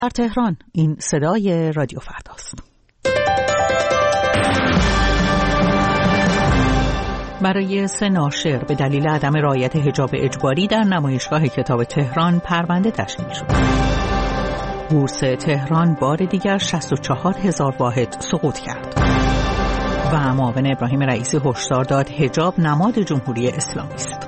در تهران این صدای رادیو فرداست. برای 3 ناشر به دلیل عدم رعایت حجاب اجباری در نمایشگاه کتاب تهران پرونده تشکیل شد. بورس تهران بار دیگر 64,000 واحد سقوط کرد. و معاون ابراهیم رئیسی هشدار داد حجاب نماد جمهوری اسلامی است.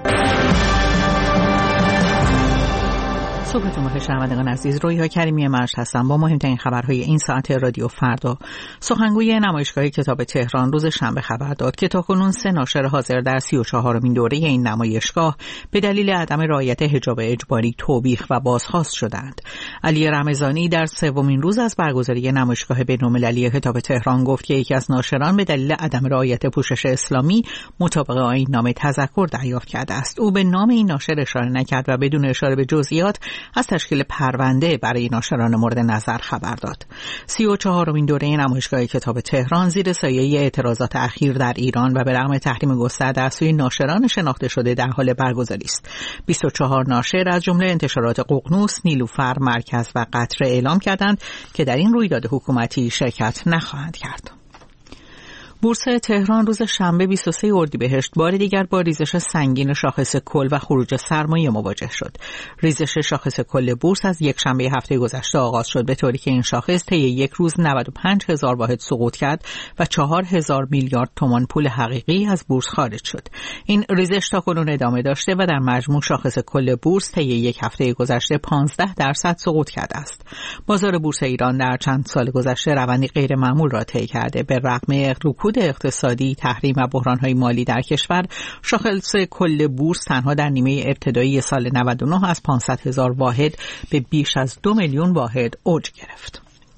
صبحتون بخیر شنوندگان عزیز، رویا کریمی مرج هستم با مهمترین خبرهای این ساعت رادیو فردا. سخنگوی نمایشگاه کتاب تهران روز شنبه خبر داد که تاکنون 3 ناشر حاضر در 34مین دوره این نمایشگاه به دلیل عدم رعایت حجاب اجباری توبیخ و بازخواست شدند. علی رمضانی در 3مین روز از برگزاری نمایشگاه بین‌المللی کتاب تهران گفت که یکی از ناشران به دلیل عدم رعایت پوشش اسلامی مطابق آیین‌نامه تذکر دریافت کرده است. او به نام این ناشر اشاره نکرد و بدون اشاره به جزئیات از تشکیل پرونده برای ناشران مورد نظر خبر داد. 34مین دوره نمایشگاه کتاب تهران زیر سایه اعتراضات اخیر در ایران و به رغم تحریم گسترده از سوی ناشران شناخته شده در حال برگزاری است. 24 ناشر از جمله انتشارات ققنوس، نیلوفر، مرکز و قطره اعلام کردند که در این رویداد حکومتی شرکت نخواهند کرد. بورس تهران روز شنبه 23 اردیبهشت بار دیگر با ریزش سنگین شاخص کل و خروج سرمایه مواجه شد. ریزش شاخص کل بورس از یک شنبه هفته گذشته آغاز شد، به طوری که این شاخص طی یک روز 95,000 واحد سقوط کرد و 4,000 میلیارد تومان پول حقیقی از بورس خارج شد. این ریزش تاکنون ادامه داشته و در مجموع شاخص کل بورس طی یک هفته گذشته 15% سقوط کرده است. بازار بورس ایران در چند سال گذشته روندی غیر معمول را طی کرده. به رغم رکود اقتصادی، تحریم و بحران‌های مالی در کشور، شاخص کل بورس تنها در نیمه ابتدایی سال 99 از 500,000 واحد به بیش از 2 میلیون واحد اوج گرفت.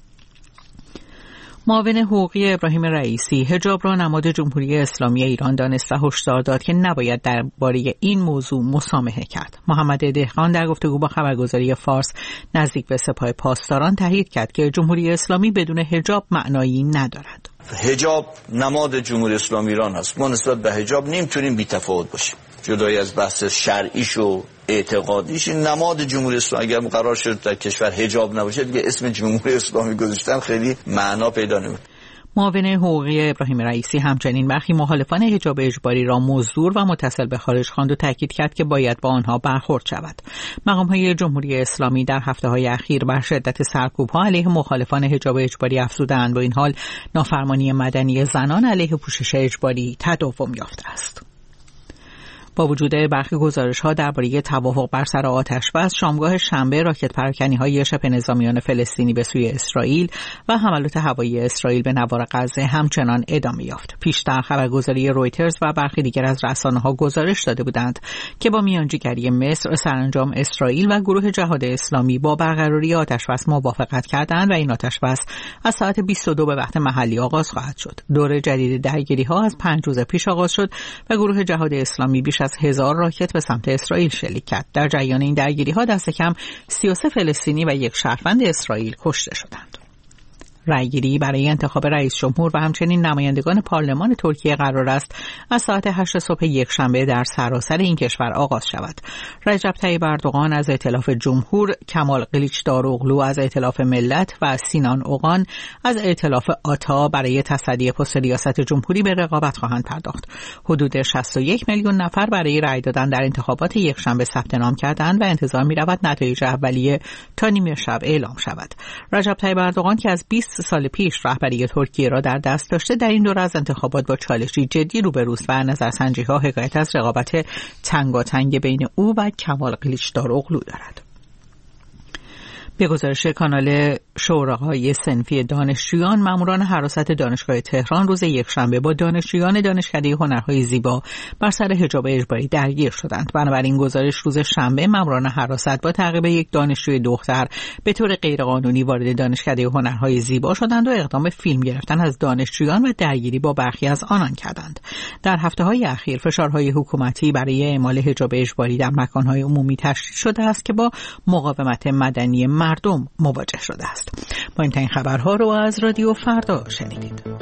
معاون حقوقی ابراهیم رئیسی حجاب را نماد جمهوری اسلامی ایران دانست و هشدار داد که نباید درباره این موضوع مسامحه کرد. محمد دهقان در گفتگو با خبرگزاری فارس نزدیک به سپاه پاسداران تایید کرد که جمهوری اسلامی بدون حجاب معنایی ندارد. حجاب نماد جمهوری اسلامی ایران است. ما نسبت به حجاب نمیتونیم بی‌تفاوت باشیم. جدای از بحث شرعیش و اعتقادیش، نماد جمهوری اسلامی اگر قرار شد در کشور حجاب نباشه دیگه اسم جمهوری اسلامی گذاشتن خیلی معنا پیدا نمی‌کنه. معاون حقوقی ابراهیم رئیسی همچنین برخی مخالفان حجاب اجباری را مزدور و متصل به خارج خواند و تاکید کرد که باید با آنها برخورد شود. مقام‌های جمهوری اسلامی در هفته‌های اخیر بر شدت سرکوب‌ها علیه مخالفان حجاب اجباری افزوده‌اند. با این حال نافرمانی مدنی زنان علیه پوشش اجباری تداوم یافته است. با وجود برخی گزارش‌ها درباره توافق بر سر آتش‌بس، شامگاه شنبه راکت پراکنی‌های شبه نظامیان فلسطینی به سوی اسرائیل و حملات هوایی اسرائیل به نوار غزه همچنان ادامه یافت. پیشتر خبرگزاری رویترز و برخی دیگر از رسانه‌ها گزارش داده بودند که با میانجیگری مصر سرانجام اسرائیل و گروه جهاد اسلامی با برقراری آتش‌بس موافقت کردند و این آتش‌بس از ساعت 22 به وقت محلی آغاز خواهد شد. دور جدید درگیری‌ها از 5 روز پیش آغاز شد و گروه جهاد اسلامی بیش از 1000 راکت به سمت اسرائیل شلیک کرد. در جریان این درگیری‌ها دست کم 33 فلسطینی و یک شهروند اسرائیل کشته شدند. رأیگیری برای انتخاب رئیس جمهور و همچنین نمایندگان پارلمان ترکیه قرار است از ساعت 8 صبح یکشنبه در سراسر این کشور آغاز شود. رجب طیب اردوغان از ائتلاف جمهور، کمال قلیچداروغلو از ائتلاف ملت و سینان اوغان از ائتلاف آتا برای تصدی پست ریاست جمهوری به رقابت خواهند پرداخت. حدود 61 میلیون نفر برای رأی دادن در انتخابات یکشنبه ثبت نام کردند و انتظار می‌رود نتایج اولیه تا نیمه شب اعلام شود. رجب طیب اردوغان که از 20 سال پیش رهبری ترکیه را در دست داشته، در این دوره از انتخابات با چالشی جدی روبروست و نظرسنجی‌ها حکایت از رقابت تنگاتنگ بین او و کمال قلیچداروغلو دارد. به گزارش کانال شورای صنفی دانشجویان، ماموران حراست دانشگاه تهران روز یکشنبه با دانشجویان دانشکده هنرهای زیبا بر سر حجاب اجباری درگیر شدند. بنابراین گزارش روز شنبه ماموران حراست با تعقیب یک دانشجوی دختر به طور غیرقانونی وارد دانشکده هنرهای زیبا شدند و اقدام فیلم گرفتن از دانشجویان و درگیری با برخی از آنان کردند. در هفته‌های اخیر فشارهای حکومتی برای اعمال حجاب اجباری در مکان‌های عمومی تشدید شده است که با مقاومت مدنی مردم مواجه شده است. مهمترین خبرها رو از رادیو فردا شنیدید.